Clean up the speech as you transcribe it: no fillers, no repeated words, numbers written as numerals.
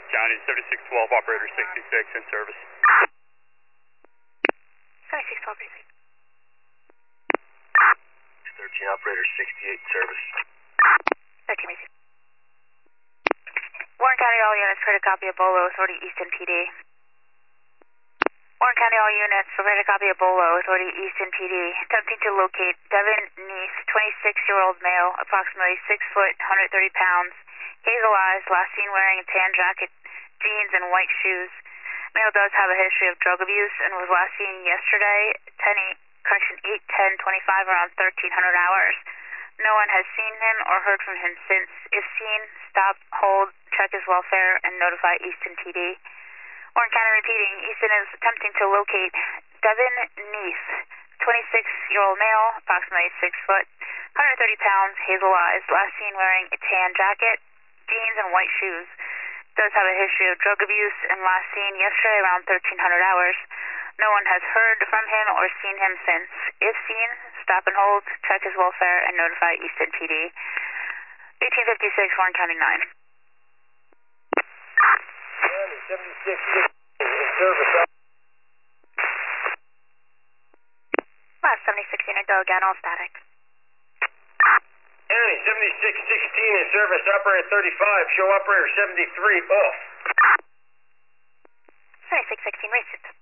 County 7612, operator 66 in service. 7612 precinct. 13, operator 68 service. 13 receive. Warren County, all units, prepare to copy a Bolo, Authority Easton PD. Warren County, all units, prepare to copy a Bolo, Authority Easton PD. Attempting to locate Devin Neath, 26-year-old male, approximately 6 foot, 130 pounds, hazel eyes, last seen wearing a tan jacket, jeans, and white shoes. Male does have a history of drug abuse and was last seen yesterday, 8/10/25, around 1300 hours. No one has seen him or heard from him since. If seen, stop, hold, check his welfare, and notify Easton PD. Warren County repeating, Easton is attempting to locate Devin Neath, 26-year-old male, approximately 6 foot, 130 pounds, hazel eyes, last seen wearing a tan jacket, jeans, and white shoes. Does have a history of drug abuse and last seen yesterday around 1300 hours. No one has heard from him or seen him since. If seen, stop and hold, check his welfare, and notify Easton PD. 1856, Warren County 9. County 76 in service. Last 76 unit, go again, all static. County 7616 in service, operator 35, show operator 73 off. 7616, racist.